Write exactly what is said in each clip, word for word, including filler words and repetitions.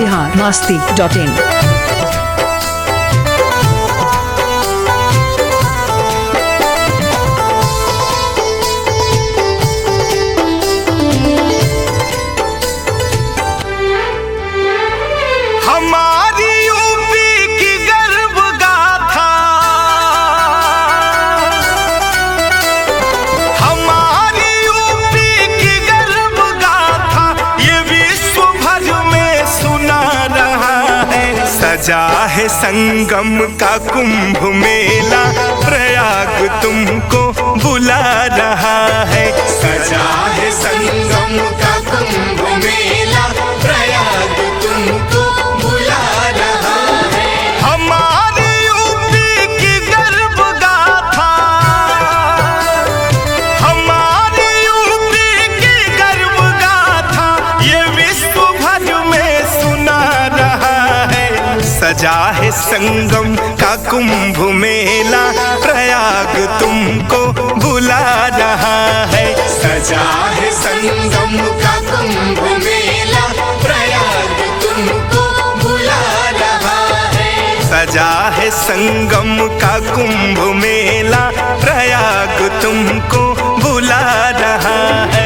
Bihar Masti dot इन। हमारी UP की गर्व गाथा, हमारी यूपी की गर्व गाथा ये विश्व भर में सुना रहा है। सजा है संगम का कुंभ मेला, प्रयाग तुमको बुला रहा है। सजा है संगम का कुंभ मेला, प्रयाग तुमको सजा है संगम का कुंभ मेला, प्रयाग तुमको बुला रहा है। सजा है संगम का कुंभ मेला, प्रयाग तुमको बुला रहा है। सजा है संगम का कुंभ मेला, प्रयाग तुमको बुला रहा है।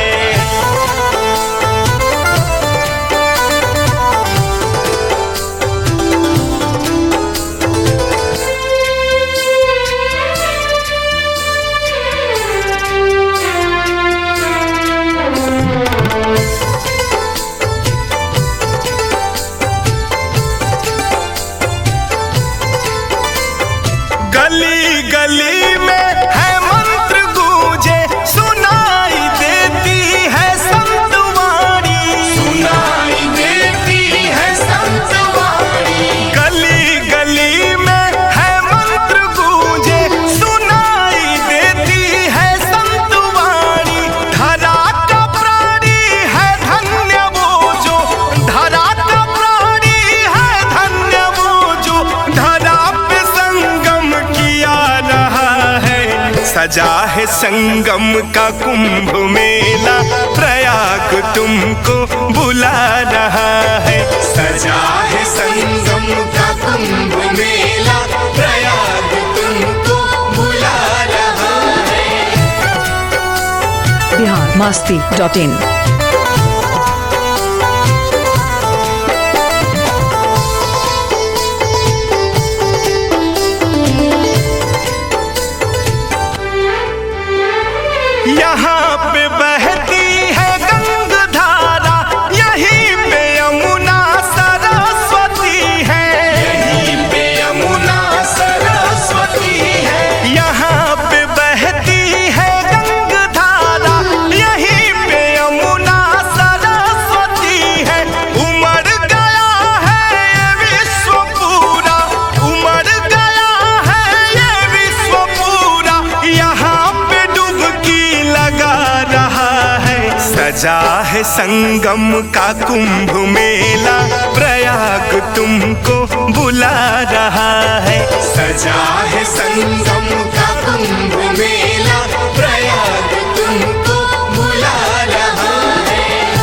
गली गली में है मंत्र गूंजे, सुनाई देती है संतवाणी, सुनाई देती है संतवाणी। गली गली में है मंत्र गूंजे, सुनाई देती है संतवाणी। धरा का प्राणी है धन्य वो जो, धरा का प्राणी है धन्य वो जो धरा पे संगम किया रहा है। सजा है संगम का कुंभ मेला, प्रयाग तुमको बुला रहा है। सजा है संगम का कुंभ मेला, प्रयाग तुमको बुला रहा है। Bihar Masti dot in. यहाँ पे बहती है गंगधारा, यहीं पे यमुना सरस्वती है, यहीं पे यमुना सरस्वती है। यहाँ पे बहती है गंगधारा, यहीं पे यमुना सरस्वती है। उमड़ गया है ये विश्व पूरा, उमड़ गया है ये विश्व पूरा, यहाँ पे डुबकी लगा रहा है। सजा है संगम का कुंभ मेला, प्रयाग तुमको बुला रहा है। सजा है संगम का कुंभ मेला, प्रयाग तुमको बुला रहा है।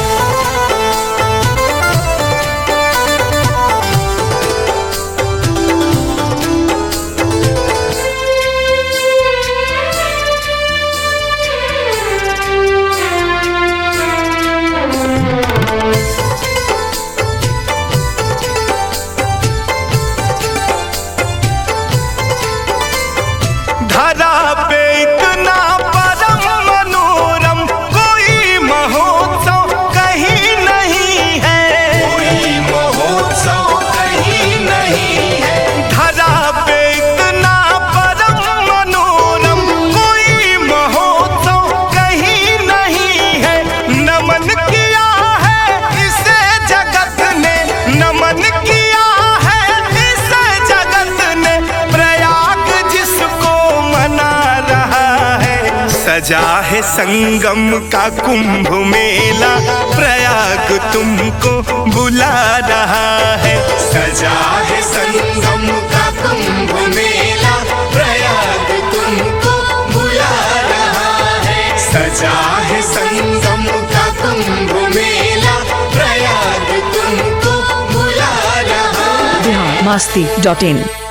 धरा पे इतना परम मनोरम कोई महोत्सव कहीं नहीं है, कोई महोत्सव कहीं नहीं है। धरा पे इतना परम मनोरम कोई महोत्सव कहीं नहीं है। नमन किया है इसे जगत ने, नमन किया है इसे जगत ने, प्रयाग जिसको मना रहा है। सजा है संगम का कुंभ मेला, प्रयाग तुमको बुला रहा है। सजा है संगम का कुंभ मेला, प्रयाग तुमको बुला रहा है। सजा है संगम का कुंभ मेला, प्रयाग तुमको बुला masti dot in.